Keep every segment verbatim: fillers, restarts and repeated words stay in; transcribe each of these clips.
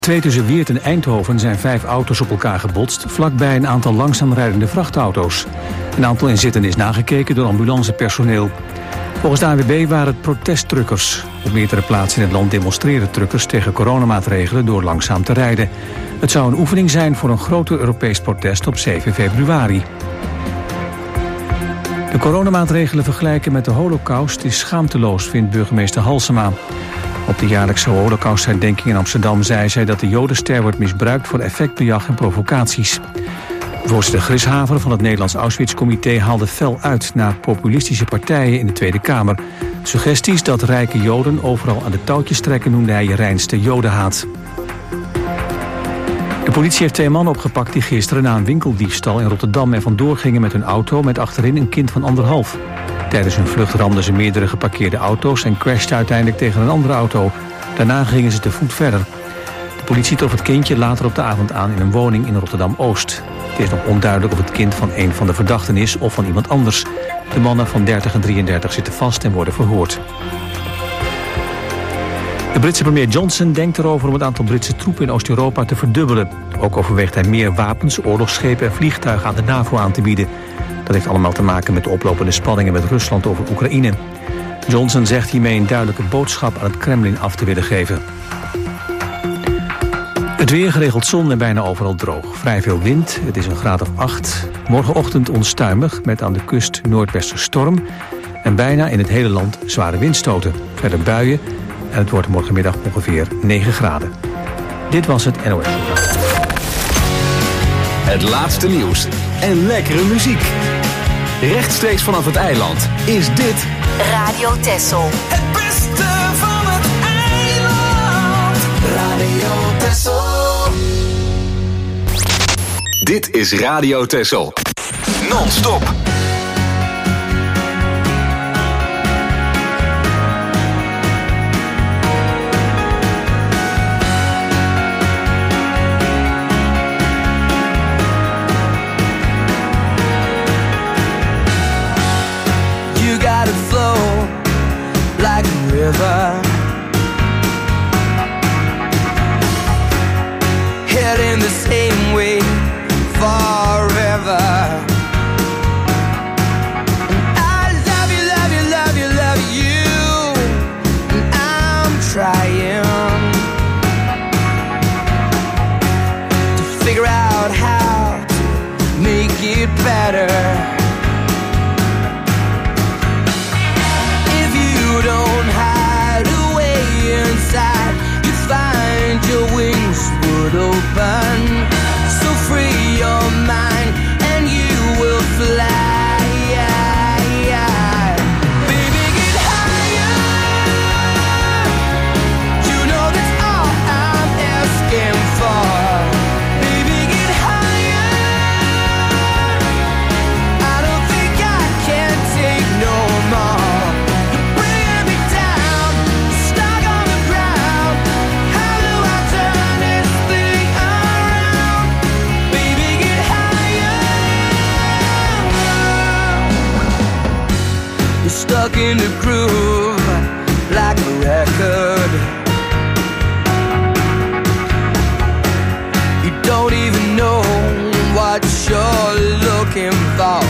Twee tussen Weert en Eindhoven zijn vijf auto's op elkaar gebotst, vlakbij een aantal langzaam rijdende vrachtauto's. Een aantal inzittenden is nagekeken door ambulancepersoneel. Volgens de A N W B waren het protesttruckers. Op meerdere plaatsen in het land demonstreren truckers tegen coronamaatregelen door langzaam te rijden. Het zou een oefening zijn voor een groter Europees protest op zeven februari. De coronamaatregelen vergelijken met de Holocaust is schaamteloos, vindt burgemeester Halsema. Op de jaarlijkse Holocaustherdenking in Amsterdam zei zij dat de jodenster wordt misbruikt voor effectbejag en provocaties. Voorzitter Grishaver van het Nederlands Auschwitz-comité haalde fel uit naar populistische partijen in de Tweede Kamer. Suggesties dat rijke joden overal aan de touwtjes trekken noemde hij je reinste jodenhaat. De politie heeft twee mannen opgepakt die gisteren na een winkeldiefstal in Rotterdam er vandoor gingen met hun auto met achterin een kind van anderhalf. Tijdens hun vlucht ramden ze meerdere geparkeerde auto's en crashten uiteindelijk tegen een andere auto. Daarna gingen ze te voet verder. De politie trof het kindje later op de avond aan in een woning in Rotterdam-Oost. Het is nog onduidelijk of het kind van een van de verdachten is of van iemand anders. De mannen van dertig en drieëndertig zitten vast en worden verhoord. De Britse premier Johnson denkt erover om het aantal Britse troepen in Oost-Europa te verdubbelen. Ook overweegt hij meer wapens, oorlogsschepen en vliegtuigen aan de NAVO aan te bieden. Dat heeft allemaal te maken met de oplopende spanningen met Rusland over Oekraïne. Johnson zegt hiermee een duidelijke boodschap aan het Kremlin af te willen geven. Het weer, geregeld zon en bijna overal droog. Vrij veel wind, het is een graad of acht. Morgenochtend onstuimig met aan de kust noordwester storm. En bijna in het hele land zware windstoten. Verder buien en het wordt morgenmiddag ongeveer negen graden. Dit was het N O S. Het laatste nieuws en lekkere muziek. Rechtstreeks vanaf het eiland is dit Radio Texel. Het beste van het eiland. Radio Texel. Dit is Radio Texel. Non-stop. River, heading the same way forever. And I love you, love you, love you, love you, and I'm trying to figure out how to make it better. You find your wings would open, so free your mind and you will fly. Baby, get higher. You know that's all I'm asking for. Baby, get higher. I don't think I can take no more. Stuck in the groove like a record. You don't even know what you're looking for.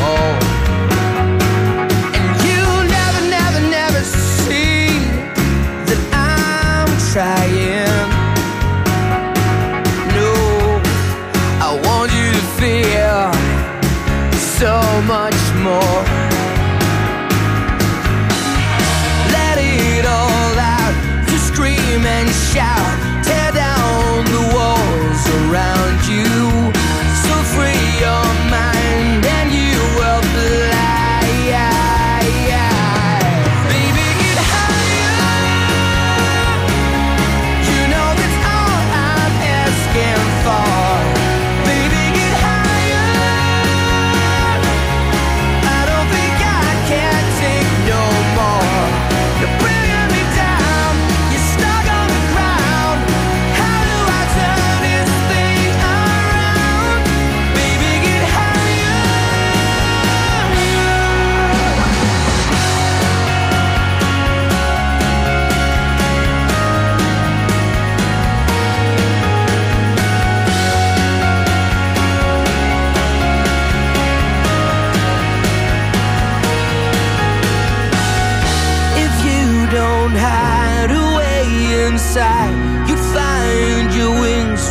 And you never, never, never see that I'm trying. No, I want you to feel so much more.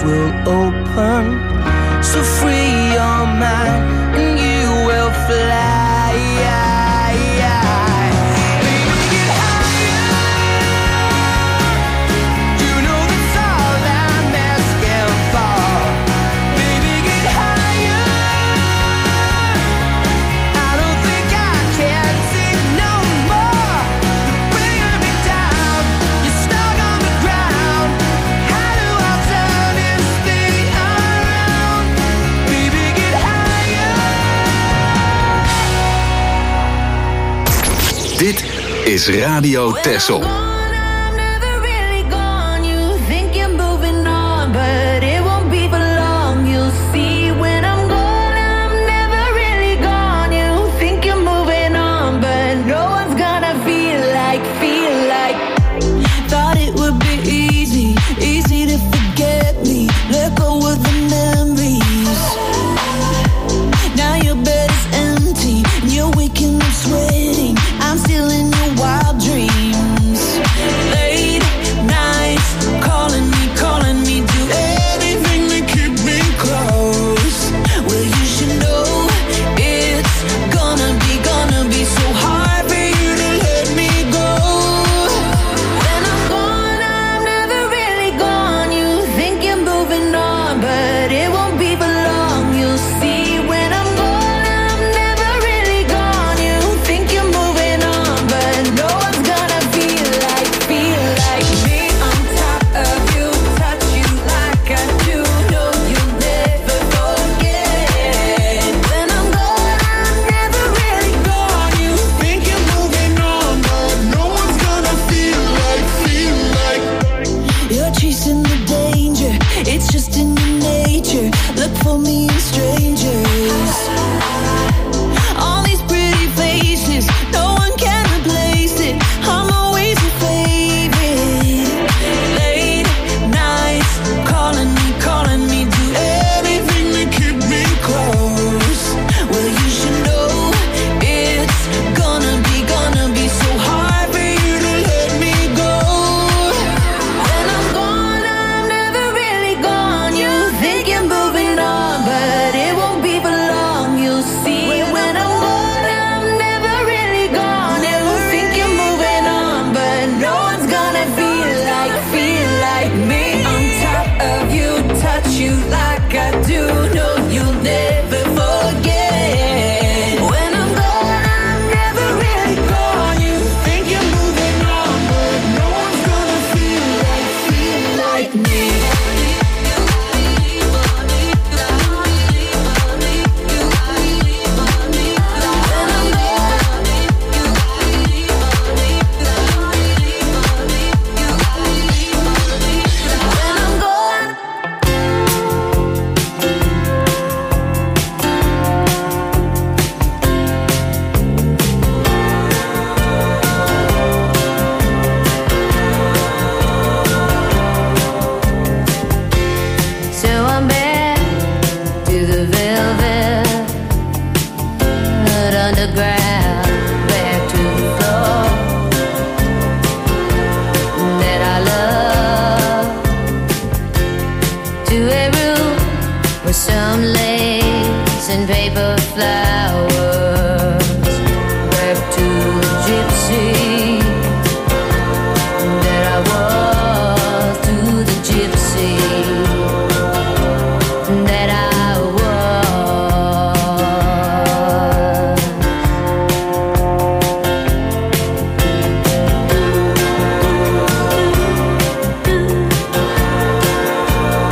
will open. So free your mind and you will fly. Dit is Radio Texel.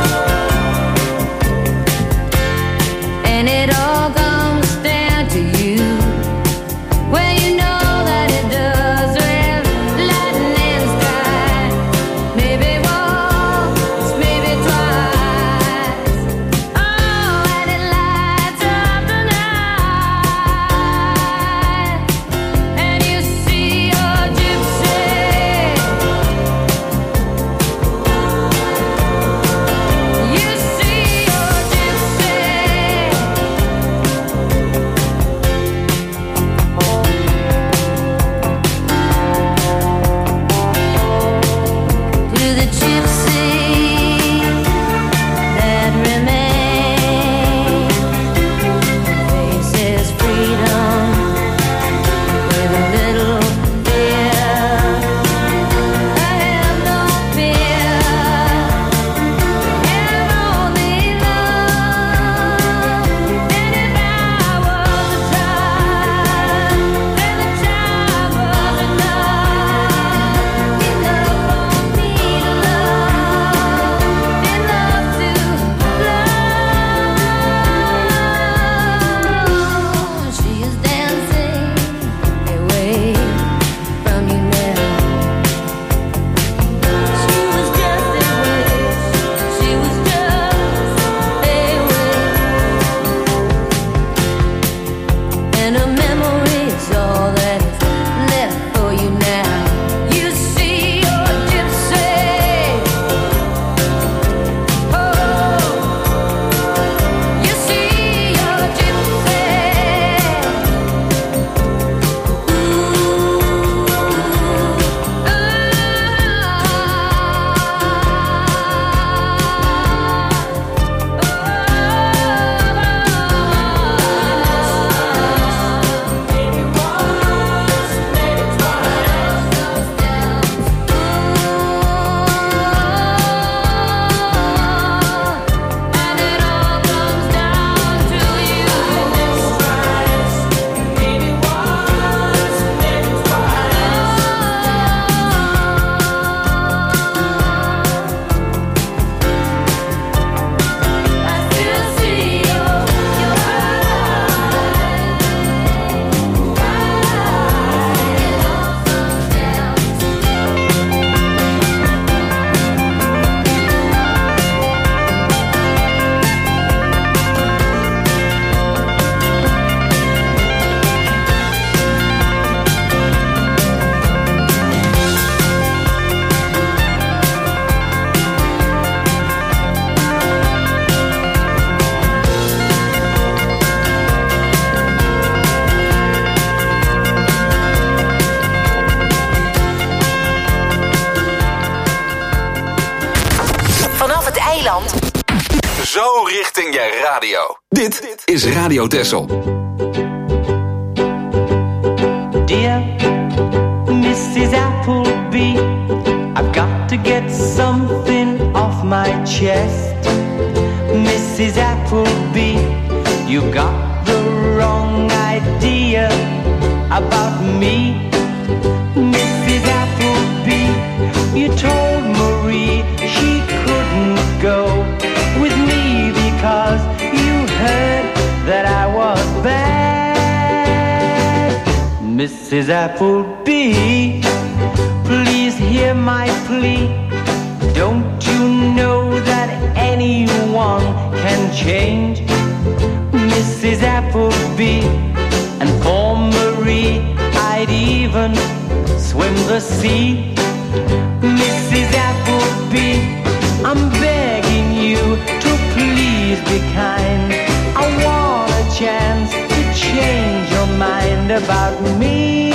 And it all comes down to you. Zo richting je radio. Dit is Radio Texel. Dear Missus Appleby, I've got to get something off my chest. Missus Appleby, you got the wrong idea about me. Missus Appleby, you told Marie she couldn't go with me because you heard that I was bad. Missus Appleby, please hear my plea. Don't you know that anyone can change? Missus Appleby, and for Marie I'd even swim the sea. Missus Appleby, I'm begging you to please be kind. I want a chance to change your mind about me.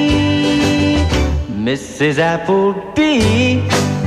Missus Appleby.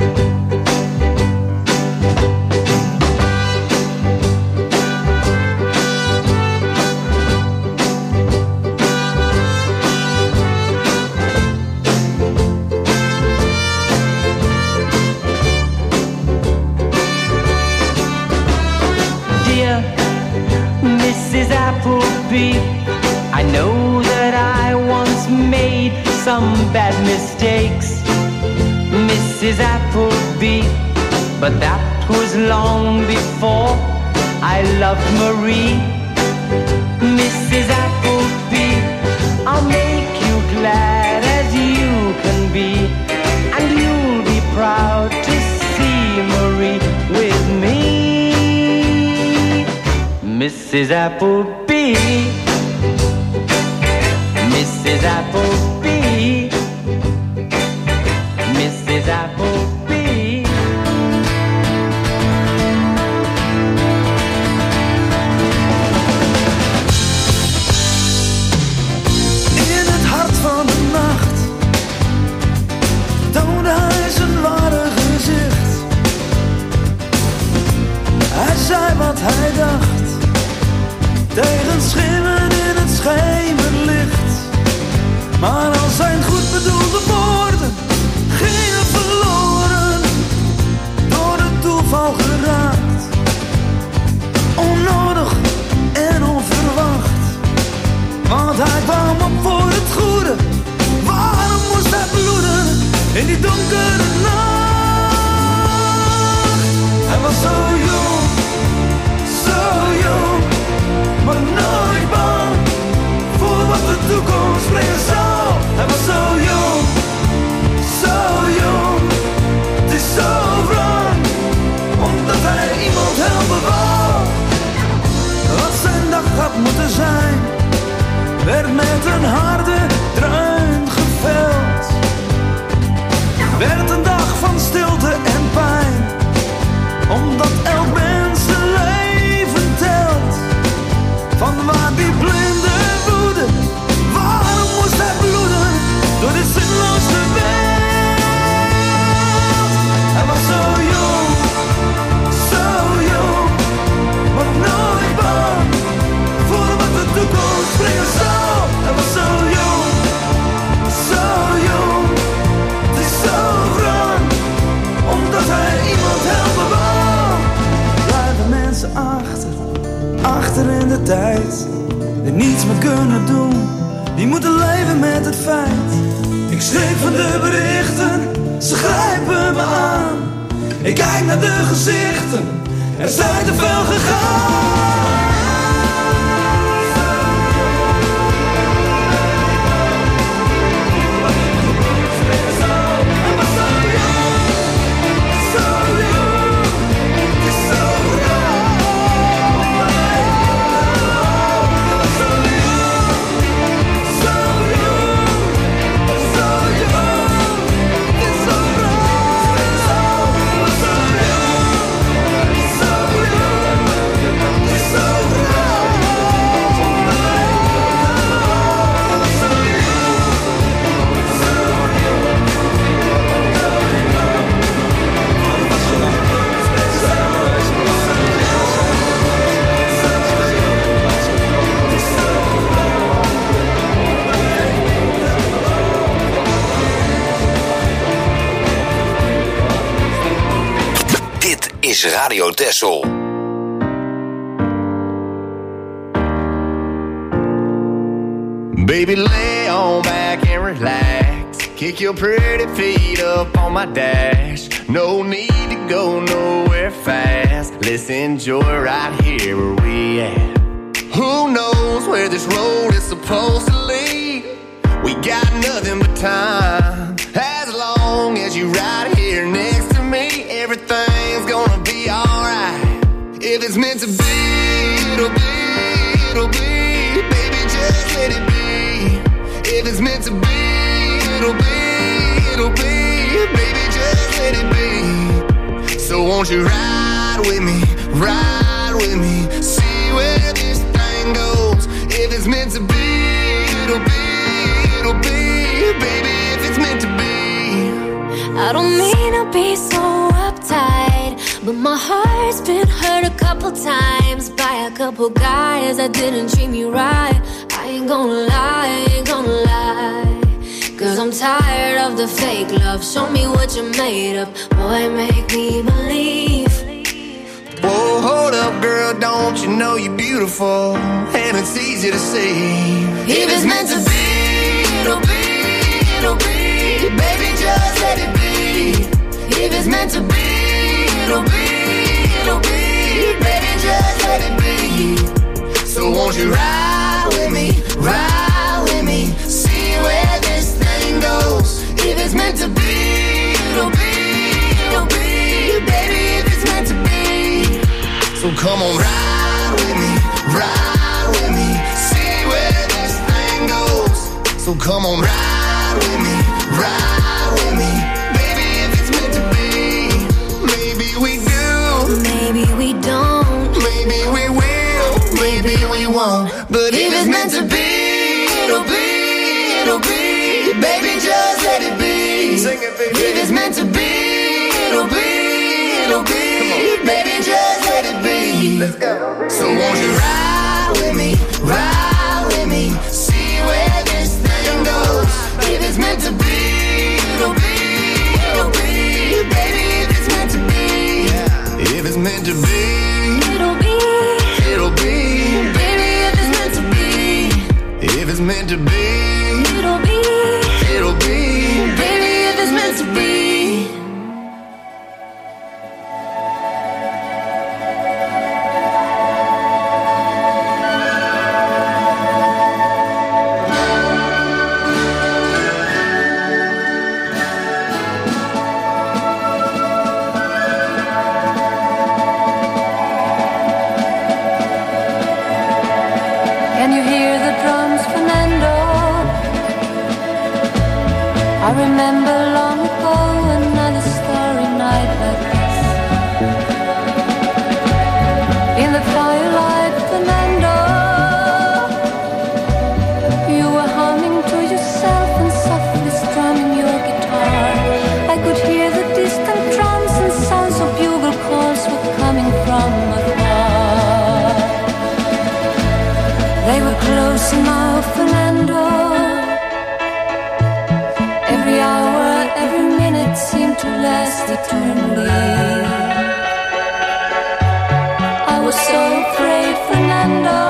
Missus Appleby, I know that I once made some bad mistakes, Missus Appleby, but that was long before I loved Marie. Missus Appleby, I'll make you glad as you can be, and you'll be proud to see Marie with me. Missus Appleby, Missus Appleby, Missus Appleby. In het hart van de nacht toonde hij zijn ware gezicht. Hij zei wat hij dacht, tegen schimmen in het schemerlicht. Maar al zijn goed bedoelde woorden gingen verloren, door het toeval geraakt. Onnodig en onverwacht, want hij kwam op voor het goede. Waarom moest hij bloeden in die donkere nacht? Hij was zo jong, zo jong, maar nooit bang voor wat de toekomst brengen zal. Hij was zo jong, zo jong, het is zo wrang, omdat hij iemand helpen wou. Wat zijn dag had moeten zijn, werd met een harde dreun geveld. Werd een dag van stilte en pijn, omdat elk mens zijn leven telt. Van waar die blinde woede, waarom moest hij bloeden door dit zinloze wereld? Hij was zo jong, zo jong, maar nooit bang voor wat de toekomst brengen zal. Hij was zo jong, zo jong, het is zo wrang, omdat hij iemand helpen wou. Blijven mensen achter, achter in de tijd, die niets meer kunnen doen, die moeten leven met het feit. Ik schrik van de berichten, ze grijpen me aan. Ik kijk naar de gezichten, er zijn te veel gegaan. So is Radio Texel. Baby, lay on back and relax. Kick your pretty feet up on my dash. No need to go nowhere fast. Let's enjoy right here where we at. Who knows where this road is supposed to lead? We got nothing but time. As long as you right here next to me, everything's gonna be alright. If it's meant to be, it'll be, it'll be. Baby, just let it be. If it's meant to be, it'll be, it'll be. Baby, just let it be. So won't you ride with me, ride with me, see where this thing goes. If it's meant to be, it'll be, it'll be. Baby, if it's meant to be. I don't mean to be so uptight, but my heart's been hurt a couple times by a couple guys that didn't treat me right. I ain't gonna lie, I ain't gonna lie, cause I'm tired of the fake love. Show me what you're made of, boy, make me believe. Whoa, hold up, girl, don't you know you're beautiful? And it's easy to see. If it's meant to be, it'll be, it'll be. Baby, just let it be. If it's meant to be, it'll be, it'll be. Baby, just let it be. So won't you ride with me, ride with me, see where this thing goes. If it's meant to be, it'll be, it'll be. Baby, if it's meant to be. So come on, ride with me, ride with me, see where this thing goes. So come on, ride with me, ride with me, baby, if it's meant to be. Maybe we do, maybe we don't, maybe we will, maybe we won't. But if it's meant to be, it'll be, it'll be. Baby, just let it be. Sing it, baby. If it's meant to be, it'll be, it'll be. Baby, just let it be. Let's go. So won't you ride with me, ride with me, see where this thing goes. If it's meant to be, it'll be, it'll be. Baby, if it's meant to be, yeah. If it's meant to be, it'll be, it'll be. Baby, if it's meant to be, if it's meant to be, it'll be, it'll be. Baby, if it's meant to be. Can you hear the drums, Fernando? I remember long ago another starry night like this. In the twilight, Fernando, you were humming to yourself and softly strumming your guitar. I could hear the distant drums and sounds of bugle calls were coming from afar. They were close now, Fernando. Every hour, every minute seemed to last eternally. I was so afraid, Fernando.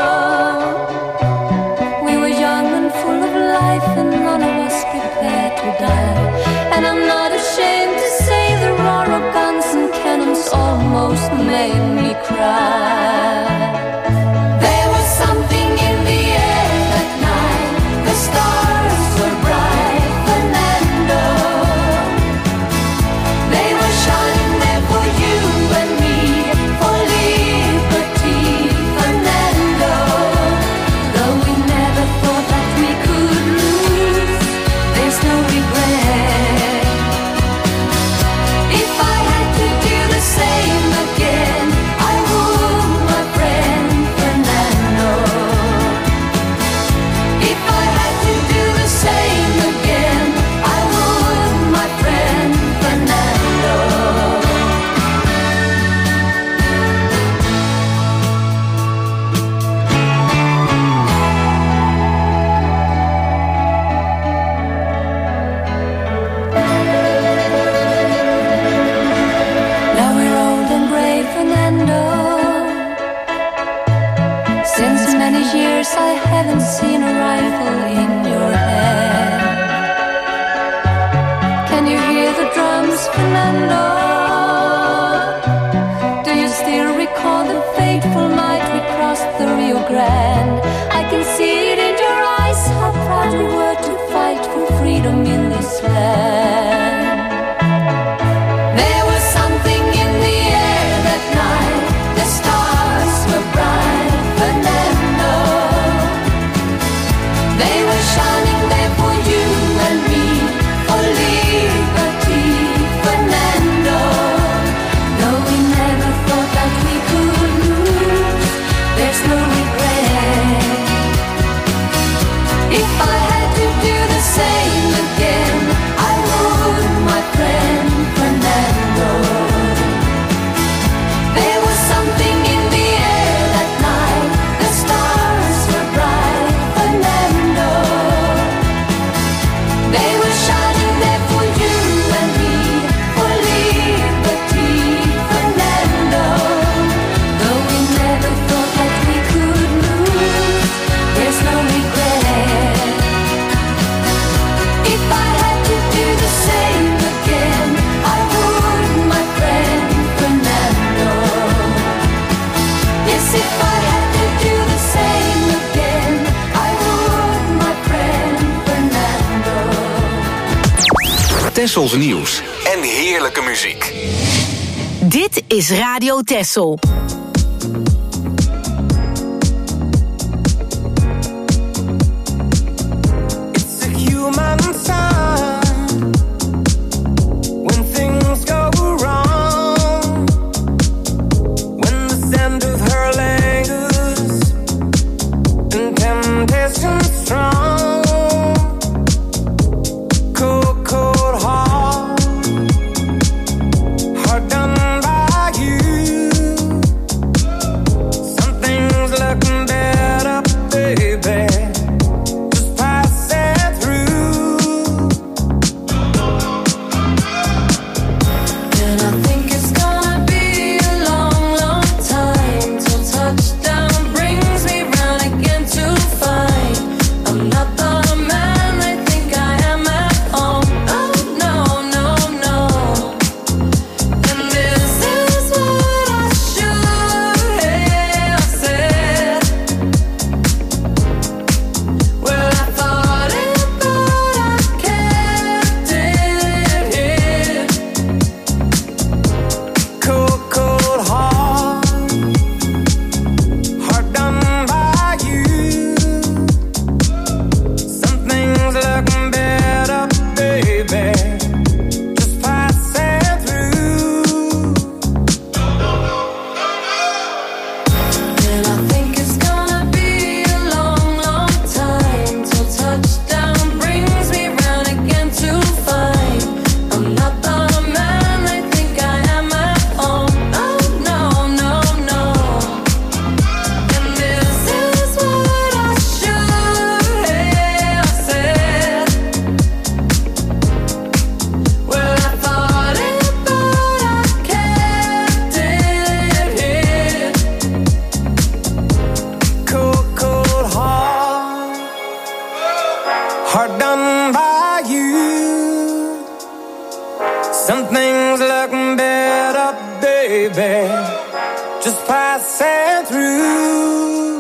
We were young and full of life, and none of us prepared to die. And I'm not ashamed to say the roar of guns and cannons almost made me cry. There was something in the air that night. The stars were bright, Fernando. They were shining there for you and me, for liberty, Fernando. Though we never thought that we could lose, there's no regret. If I had to do the same again, I would. years I haven't seen a rifle in your hand. Can you hear the drums, Fernando? Do you still recall the fateful night we crossed the Rio Grande? I can see it in your eyes, how proud we were to fight for freedom in this land. There was something in the air that night, the stars were bright, Fernando. They were shining there for you and me, for liberty, Fernando. No, we never thought that we could lose, there's no regret. If I had to do the same again, I would, my friend Fernando. There was something in the air that night, the stars were bright, Fernando. They were shining there for you and me, for liberty, Fernando. Though we never thought that we could lose, there's no regret. If I had to do the same again, I would, my friend Fernando. Yes, if I had to do the same again, I would, my friend Fernando. Tessels nieuws en heerlijke muziek. Dit is Radio Tessel. It's a human sign when things go wrong, when the scent of her lingers and temptation strong. Cold, cold heart, hard done by you. Something's looking better, baby. Just pass it through. And I think it's gonna be a long, long time till touchdown brings me round again to find I'm not the man I think I am at home. Oh no, no, no. And this is what I should have said. Well, I thought it, but I kept it here. Cold, cold heart, hard done by you. Something's looking better, baby. Just pass it through. And I think it's gonna be a long, long time till touchdown brings me round again to find I'm not the man I think I am at home. Oh no, no, no. And this is what I should have said. Well, I thought it, but I kept it here. Cold, cold heart, hard done by you. Something's looking better, baby. Just pass it through.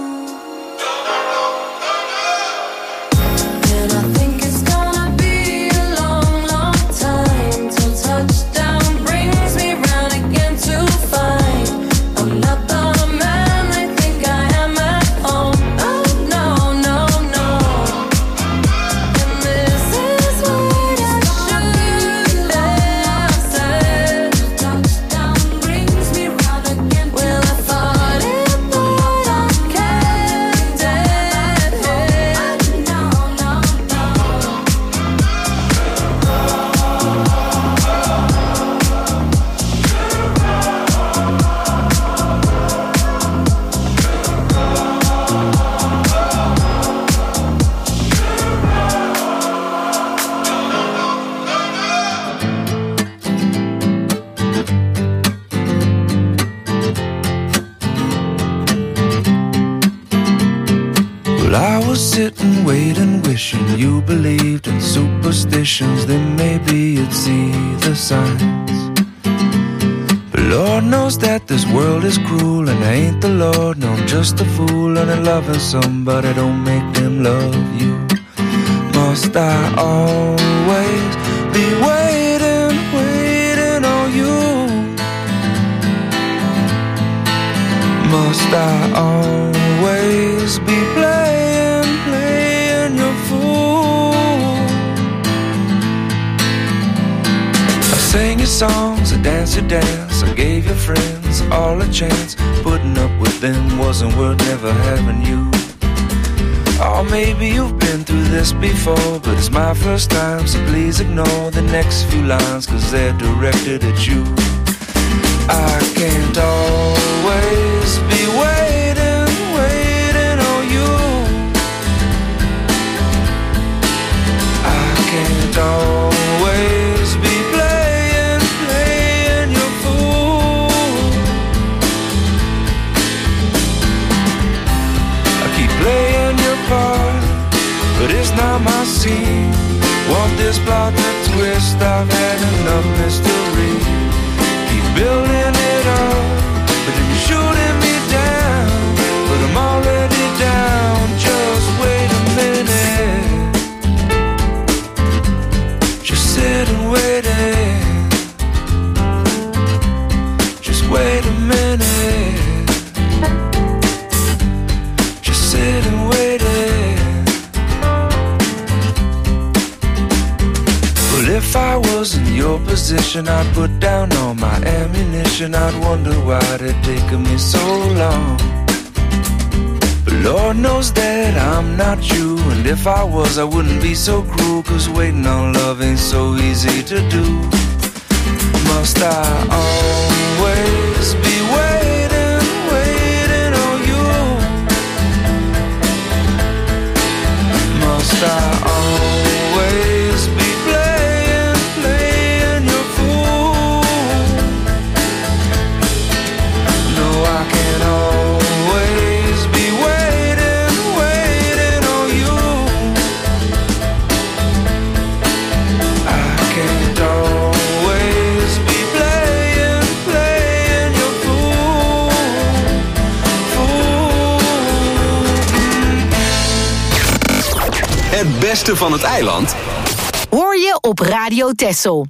And I think it's gonna be a long, long time till touchdown brings me round again to find I'm not the man I think I am at home. Oh no, no, no. And this is what I should have said. Touchdown brings me round again. Well, I thought it, but I was sitting, waiting, wishing you believed in superstitions, then maybe you'd see the signs. But Lord knows that this world is cruel, and I ain't the Lord, no, I'm just a fool. And loving somebody don't make them love you. Must I always be waiting, waiting on you? Must I always be playing, playing your fool? I sang your songs, I danced your dance, I gave your friends all a chance. Putting up with them wasn't worth never having you. Or maybe you've been through this before, but it's my first time, so please ignore the next few lines, cause they're directed at you. I can't always be waiting, waiting on you. I can't always be playing, playing your fool. I keep playing your part, but it's not my scene. Want this plot to twist, I've had enough mystery. Building it up, but then you're shooting me down. But I'm already down, just wait a minute. Just sit and wait it. Just wait a minute. Just sit and wait it. Well, if I was in your position, I'd put down all my ammunition. I'd wonder why it taken me so long. But Lord knows that I'm not you, and if I was, I wouldn't be so cruel, cause waiting on love ain't so easy to do. Must I always be waiting, waiting on you? Must I always be playing, playing your fool? No, I can't always be waiting, waiting on you. I can't always be playing, playing your fool, fool. Het beste van het eiland Hoor je op Radio Texel.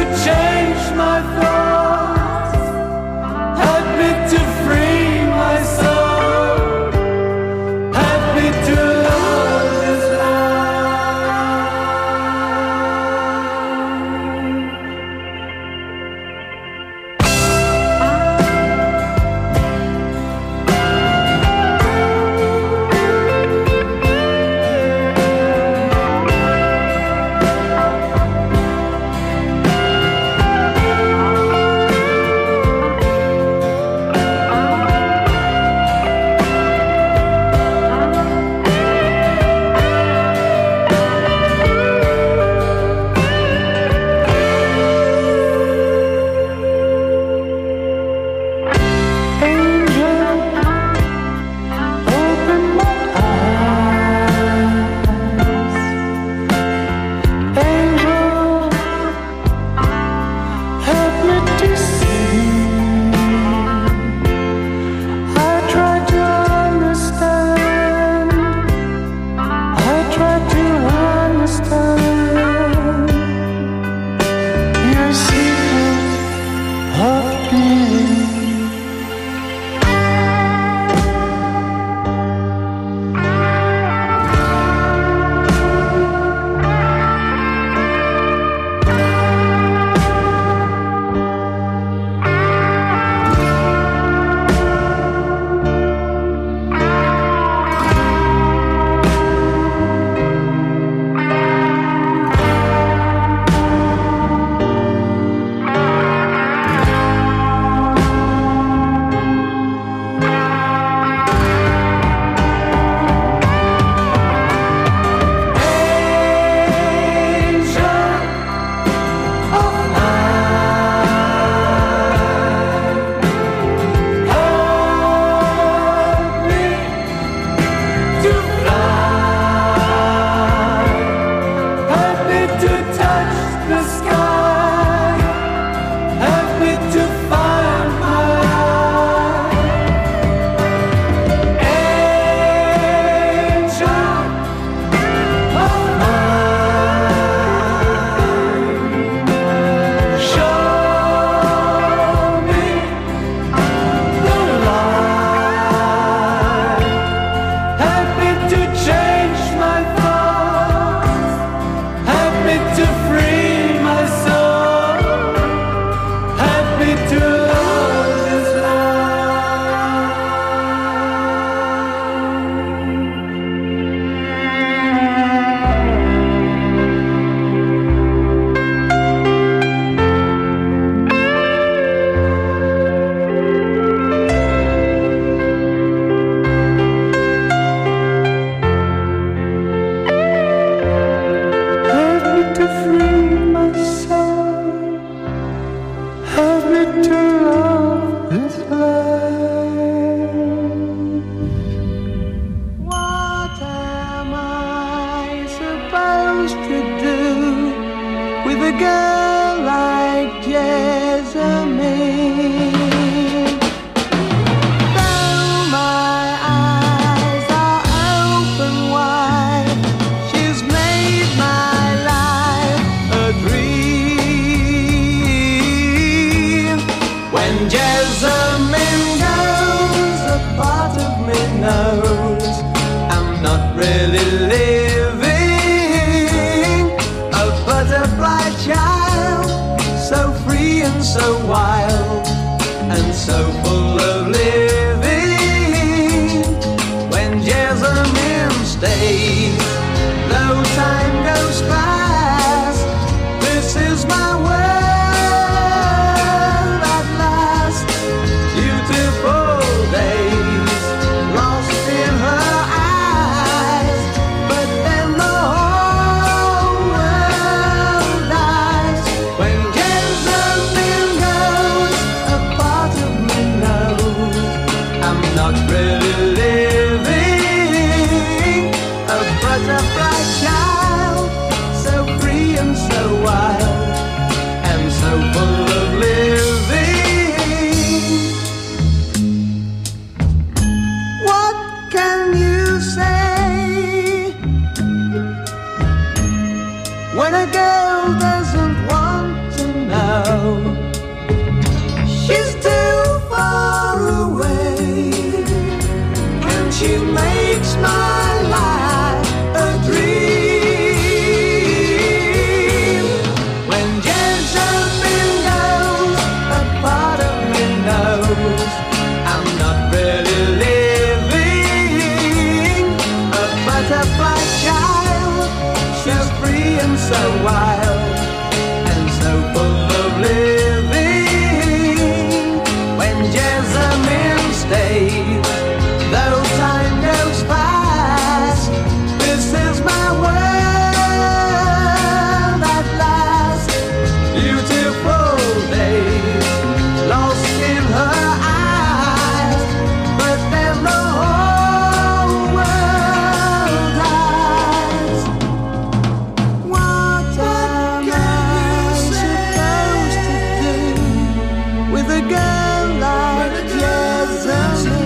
Change my thoughts, help me to free myself. When Jessamine goes, a part of me knows I'm not really living. A butterfly child, so free and so wild, and so full of living. When Jessamine stays, though time goes fast, this is my world at last. Beautiful days lost in her eyes, but then the whole world dies. When Jessamine goes, a part of me knows I'm not really living. A butterfly child, so free and so wild, and so full of living. What can you say when a girl doesn't want to know? She's too far away, and she makes my life a dream. When Jessamine goes, a part of me knows I'm not really living. A butterfly child, she's free and so wild, and so full of living. When Jessamine stays, though time goes fast, this is my world at last. Beautiful days lost in her eyes, but then the whole world dies. What am I supposed to do with a girl like Jessamine?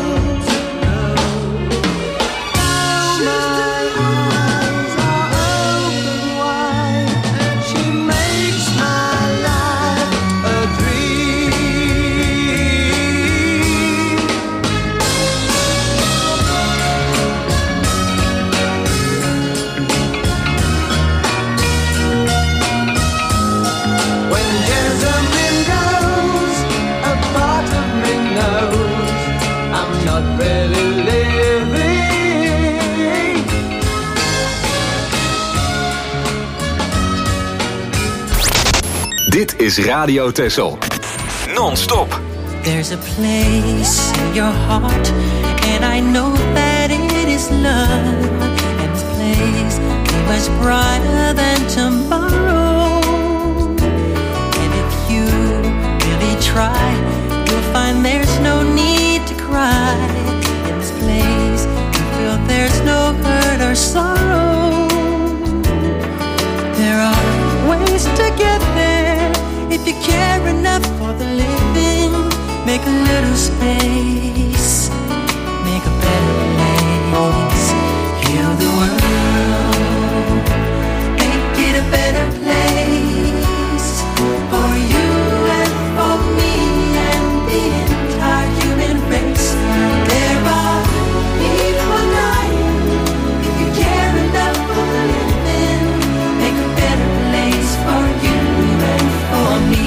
Dit is Radio Texel. Non-stop. There's a place in your heart, and I know that it is love. And this place is much brighter than tomorrow. And if you really try, you'll find there's no need to cry. In this place, you feel there's no hurt or sorrow. There are ways to get there if you care enough for the living. Make a little space, make a better place. Heal the world, make it a better place for you and for me and the entire human race. There are people dying. If you care enough for the living, make a better place for you and for me.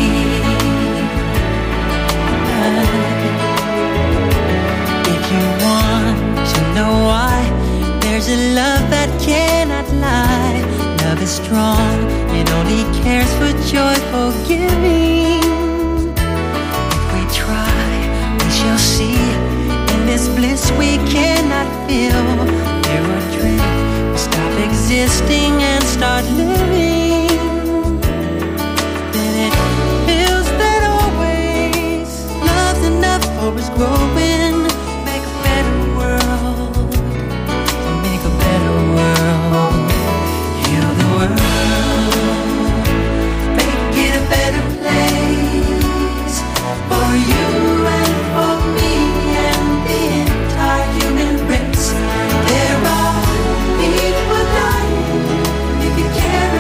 If you want to know why, there's a love that cannot lie. Love is strong, it only cares for joyful giving. If we try, we shall see. In this bliss we cannot feel. There are dreams, we stop existing and start living. Then it feels that always love's enough for us growing. Make a better world, make a better world. Heal the world, make it a better place for you and for me and the entire human race. There are people dying. If you care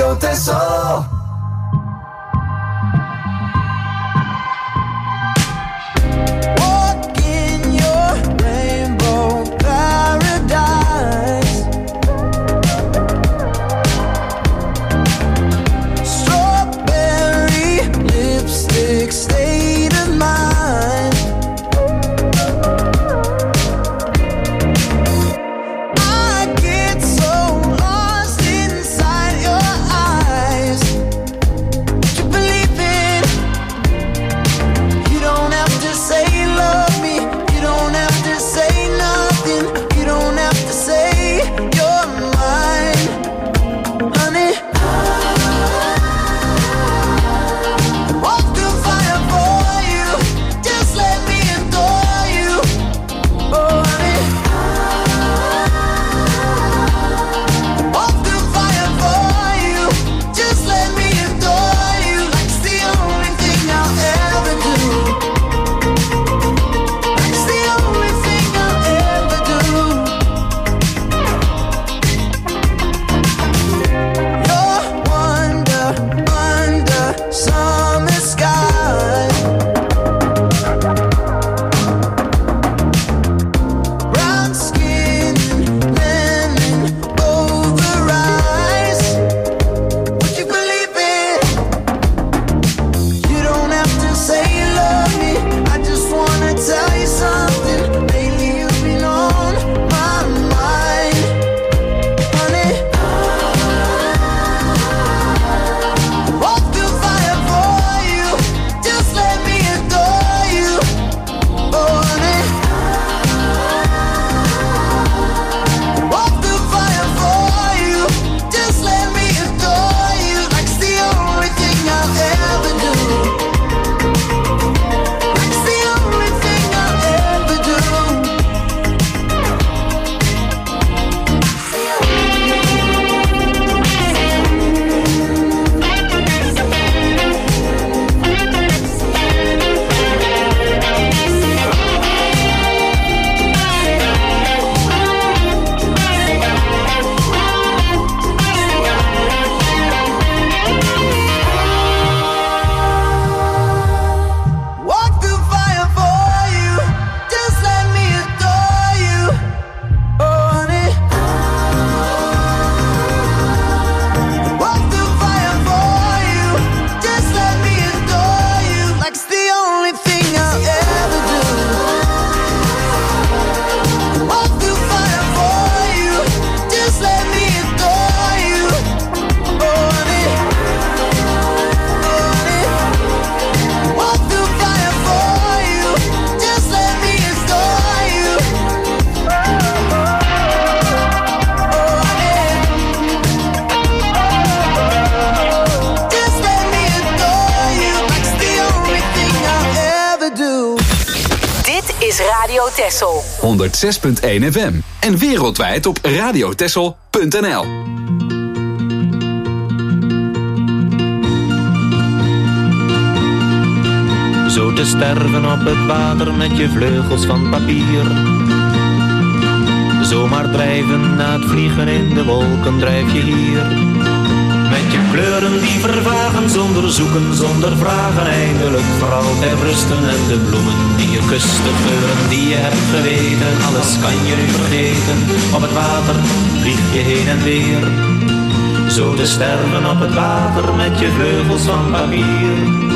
Radio Texel. Walk in your rainbow paradise. Strawberry lipstick state of mind. I get so lost inside your eyes. You believe it. You don't have to say love me. You don't have to say nothing. You don't have to say you're mine, honey. Walk through fire for you. Just let me adore you, oh honey. Walk through fire for you. Just let me adore you. Like it's the only thing I'll ever do. Like it's the only thing I'll ever do. You're wonder under summer sky. Brown skin and lemon over eyes. Would you believe it? You don't have to say you love me. I just wanna tell you something. Lately you've been on my mind, honey. Walk through fire for you. Just let me adore you, oh honey. Walk through fire for you. Just let me adore you. Like it's the only thing I'll ever do. Like it's the only thing I'll ever do. Walk through fire for you. Just let me adore you, oh honey. Walk through fire for you. Just let me adore you. Like it's the only thing I'll ever do. Walk through fire for you. Just let me adore you, oh honey. Oh honey. Walk through fire for you. Just let me adore you, oh honey. Just let me adore you. Like it's the only thing I'll ever do. Dit is Radio Texel. honderdzes punt één F M. En wereldwijd op radiotexel punt n l. Zo te sterven op het water met je vleugels van papier. Zomaar drijven na het vliegen in de wolken drijf je hier. Met je kleuren die vervagen zonder zoeken, zonder vragen. Eindelijk voor altijd rusten en de bloemen die je kust, de geuren die je hebt geweten. Alles kan je nu vergeten, op het water vlieg je heen en weer. Zo te sterven op het water met je vleugels van papier.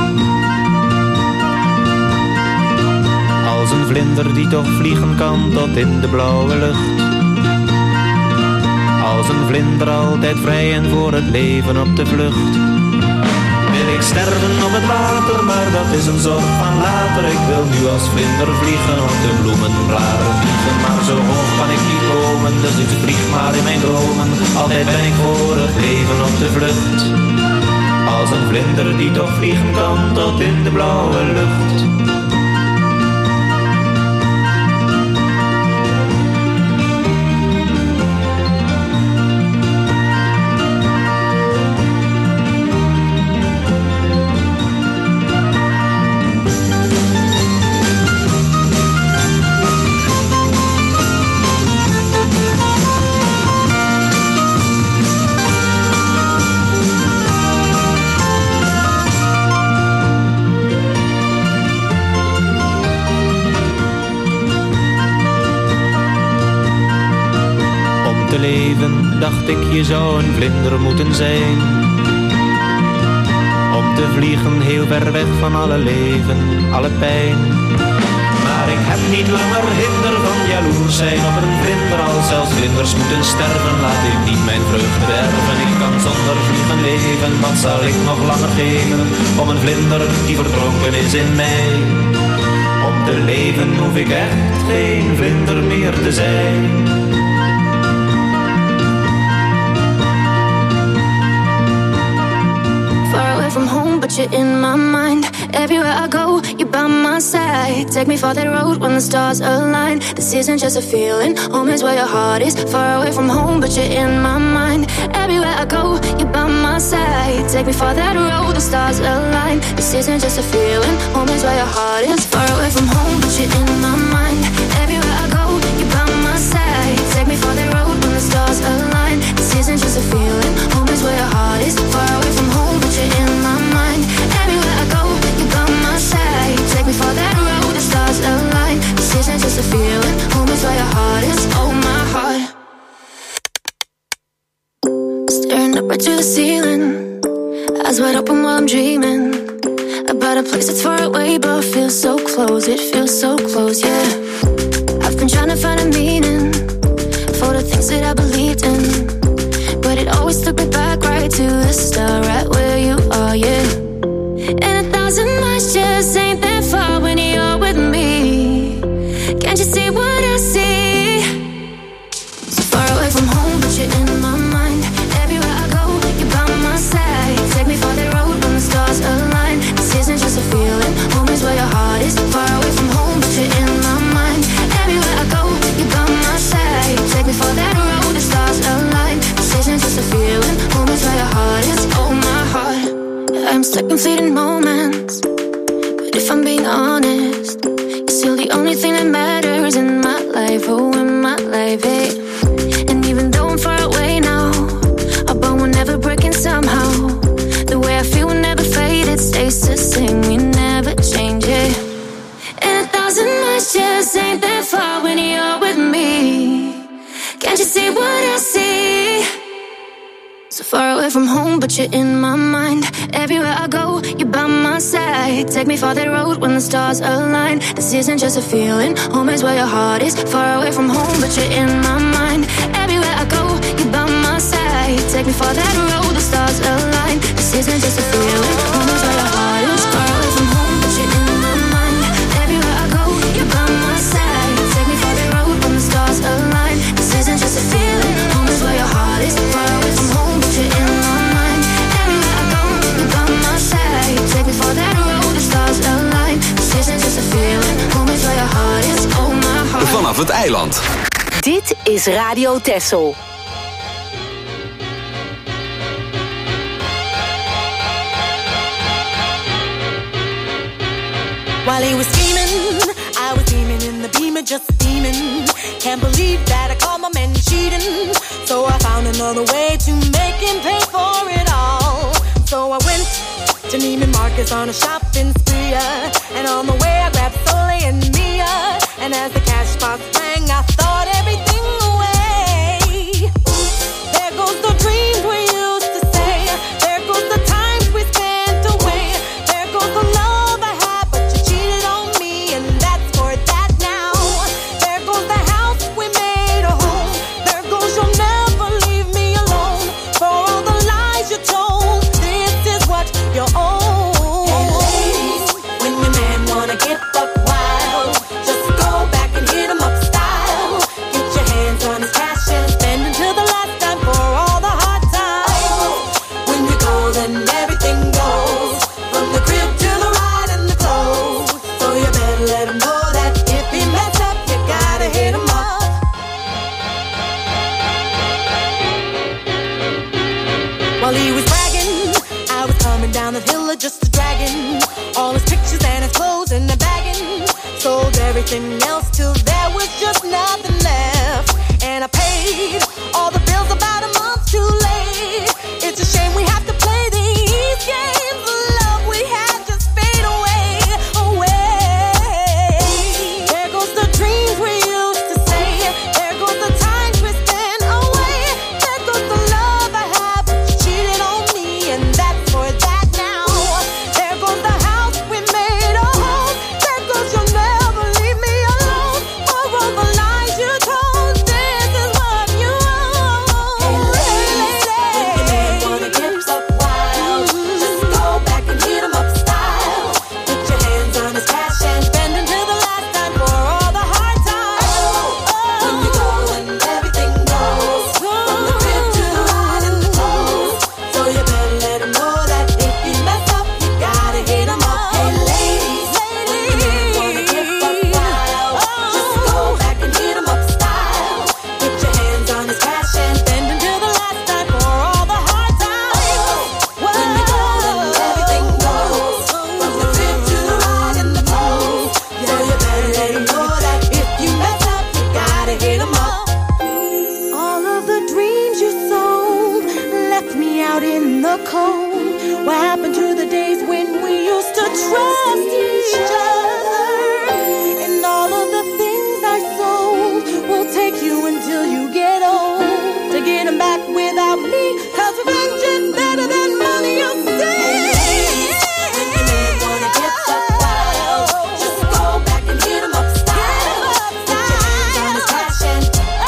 Als een vlinder die toch vliegen kan tot in de blauwe lucht. Als een vlinder altijd vrij en voor het leven op de vlucht. Wil ik sterven op het water, maar dat is een zorg van later. Ik wil nu als vlinder vliegen op de bloemenbladeren vliegen. Maar zo hoog kan ik niet komen, dus ik vlieg maar in mijn dromen. Altijd ben ik voor het leven op de vlucht. Als een vlinder die toch vliegen kan tot in de blauwe lucht. leven, dacht ik je zou een vlinder moeten zijn. Om te vliegen heel ver weg van alle leven, alle pijn. Maar ik heb niet langer hinder van jaloers zijn op een vlinder. Als zelfs vlinders moeten sterven, laat ik niet mijn vreugde bederven. Ik kan zonder vliegen leven, wat zal ik nog langer geven? Om een vlinder die verdronken is in mij. Om te leven hoef ik echt geen vlinder meer te zijn. Far away from home, but you're in my mind. Everywhere I go, you're by my side. Take me for that road when the stars align. This isn't just a feeling, home is where your heart is. Far away from home, but you're in my mind. Everywhere I go, you're by my side. Take me for that road, the stars align. This isn't just a feeling, home is where your heart is. Far away from home, but you're in my mind. Everywhere I go, you're by my side. Take me for that road when the stars align. This isn't just a feeling, home is where your heart is. Far away from home, but you're in my mind. Everywhere I go, you're by my side. Take me for that road, the stars align. This isn't just a feeling, home is where your heart is. Oh, my heart. Staring up right to the ceiling, eyes wide open while I'm dreaming about a place that's far away but feels so close. It feels so close, yeah. I've been trying to find a meaning for the things that I believed in, but it always took me back right to the start, right where you are, yeah. And a thousand miles just ain't that far when you're with me. Can't you see what I see? So far away from home, but you're in my mind. Everywhere I go, you're by my side. Take me for that road when the stars align. This isn't just a feeling, home is where your heart is. Far away from home, but you're in my mind. Everywhere I go, you're by my side. Take me for that road, the stars align. This isn't just a feeling, home is where your heart is. Oh, my heart. I'm stuck in fleeting moments, but if I'm being honest, you're still the only thing that matters in my life. Oh, in my life, hey. And even though I'm far away now, our bond will never break in somehow. The way I feel will never fade, it stays the same, we never change it. And a thousand miles just ain't that far when you're with me. Can't you see what I see? So far away from home, but you're in my mind. Everywhere I go, you're by my side. Take me for that road when the stars align. This isn't just a feeling, home is where your heart is. Far away from home, but you're in my mind. Everywhere I go, you're by my side. Take me for that road, the stars align. This isn't just a feeling, home is where your heart is. Far away from home, but you're in my mind. Everywhere I go, you're by my side. Take me for that road when the stars align. This isn't just a feeling, home is where your heart is. Far away from home, but you're in my mind. Everywhere I go, you're by my side. Take me for that road, the stars align. This isn't just a feeling, home is where your heart is. Oh, my heart. Vanaf het eiland. Dit is Radio Texel. While he was scheming, I was beaming in the beamer, just steaming. Can't believe that I caught my man cheating. So I found another way to make him pay for it all. So I went to Neiman Marcus on a shopping spree, uh, and on the way I grabbed Soleil and Mia. And as the cash box rang, I thought everything away. There goes the dreams we used to say. There goes the times we spent away. There goes the love I had, but you cheated on me, and that's for that now. There goes the house we made a home. There goes you'll never leave me alone. For all the lies you told, this is what you owe. Hey ladies, when your man wanna get buck wild, just go back and hit him up style. Get your hands on his cash and spend until the last time for all the hard times. When you go, then everything goes, from the crib to the ride and the clothes. So you better let him know that if he mess up, you gotta hit him up. While he was bragging, I was coming down the hill of just a dragon. All his pictures and his clothes in the bagging. Sold everything else till there was just nothing left. And I paid all the bills about a month too late. It's a shame we have to play these games. The love we had just fade away, away. There goes the dreams we used to say. There goes the times we spent away. What happened to the days when we used to trust each other? And all of the things I sold will take you until you get old to get them back without me. Cause revenge is better than money, you see. When you ain't gonna get the wild, just go back and hit 'em up style. Put your hands on his cash and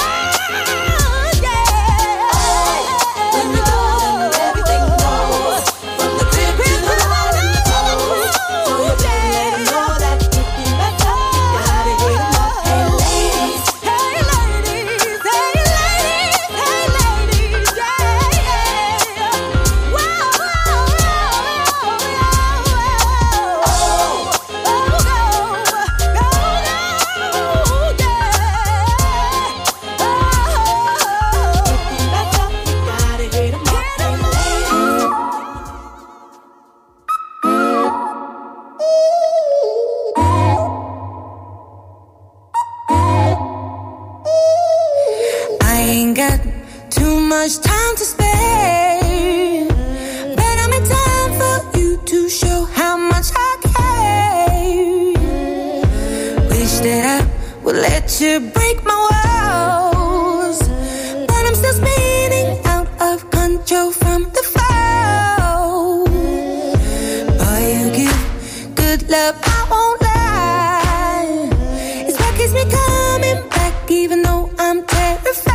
to break my walls, but I'm still spinning out of control from the fall. Boy, you give good love, I won't lie. It's what keeps me coming back, even though I'm terrified.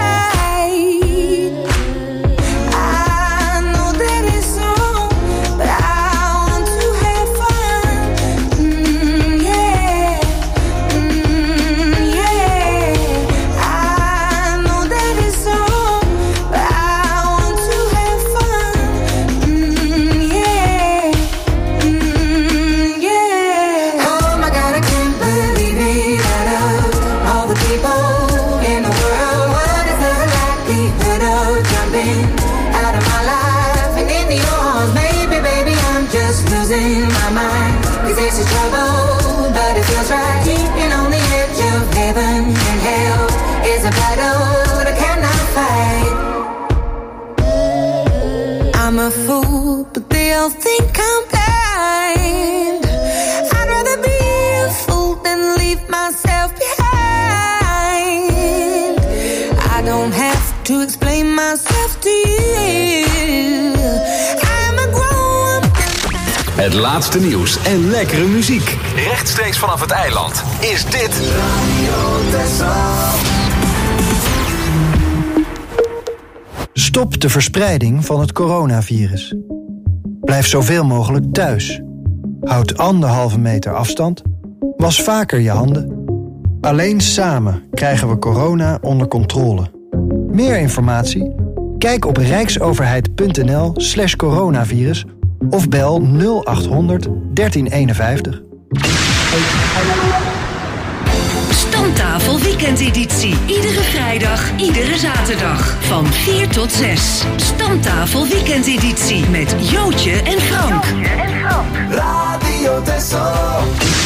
I know that it's wrong, but I want to have fun. Mm, yeah. My mind, cause this is trouble, but it feels right. Keeping on the edge of heaven and hell is a battle that I cannot fight. I'm a fool, but they all think I'm blind. I'd rather be a fool than leave myself behind. I don't have to explain myself to you. Het laatste nieuws en lekkere muziek. Rechtstreeks vanaf het eiland is dit Radio Texel. Stop de verspreiding van het coronavirus. Blijf zoveel mogelijk thuis. Houd anderhalve meter afstand. Was vaker je handen. Alleen samen krijgen we corona onder controle. Meer informatie? Kijk op rijksoverheid.nl slash coronavirus of bel nul achthonderd dertien eenenvijftig. Stamtafel weekendeditie. Iedere vrijdag, iedere zaterdag. Van vier tot zes. Stamtafel weekendeditie. Met Jootje en Frank. Jootje en Frank. Radio Texel.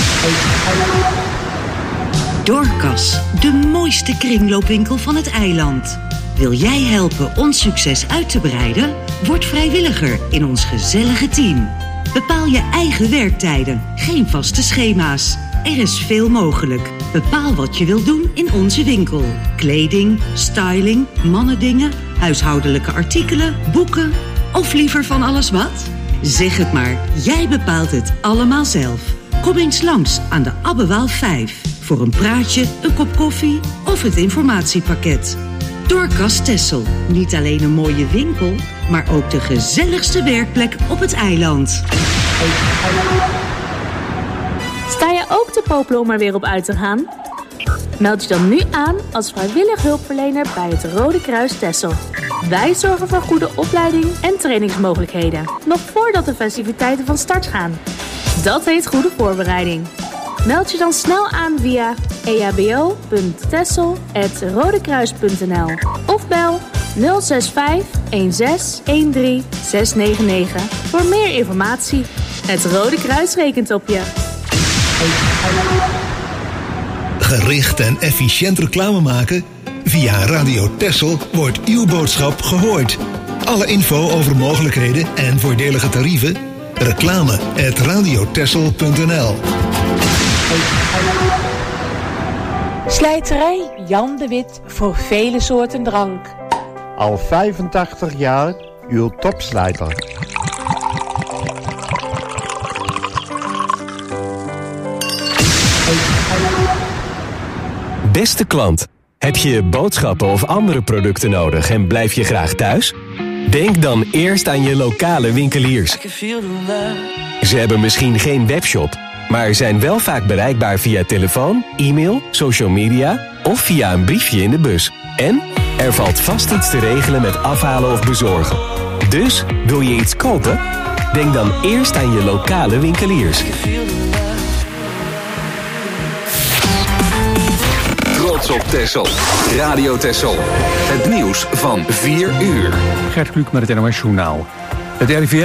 Doorkas, de mooiste kringloopwinkel van het eiland. Wil jij helpen ons succes uit te breiden? Word vrijwilliger in ons gezellige team. Bepaal je eigen werktijden, geen vaste schema's. Er is veel mogelijk. Bepaal wat je wilt doen in onze winkel. Kleding, styling, mannendingen, huishoudelijke artikelen, boeken of liever van alles wat? Zeg het maar, jij bepaalt het allemaal zelf. Kom eens langs aan de Abbewaal vijf voor een praatje, een kop koffie of het informatiepakket. Doorkas Texel, niet alleen een mooie winkel, maar ook de gezelligste werkplek op het eiland. Sta je ook te popelen om er weer op uit te gaan? Meld je dan nu aan als vrijwillig hulpverlener bij het Rode Kruis Texel. Wij zorgen voor goede opleiding en trainingsmogelijkheden, nog voordat de festiviteiten van start gaan. Dat heet goede voorbereiding. Meld je dan snel aan via e h b o punt texel apenstaartje rodekruis punt n l of bel nul zes vijf een zes een drie zes negen negen voor meer informatie. Het Rode Kruis rekent op je. Gericht en efficiënt reclame maken? Via Radio Texel wordt uw boodschap gehoord. Alle info over mogelijkheden en voordelige tarieven? Reclame at radiotessel punt n l. Slijterij Jan de Wit voor vele soorten drank. Al vijfentachtig jaar uw topslijter. Beste klant, heb je boodschappen of andere producten nodig en blijf je graag thuis? Denk dan eerst aan je lokale winkeliers. Ze hebben misschien geen webshop, maar zijn wel vaak bereikbaar via telefoon, e-mail, social media of via een briefje in de bus. En er valt vast iets te regelen met afhalen of bezorgen. Dus, wil je iets kopen? Denk dan eerst aan je lokale winkeliers. Trots op Texel. Radio Texel. Het nieuws van vier uur. Gert Kluk met het N O S Journaal. Het R I V M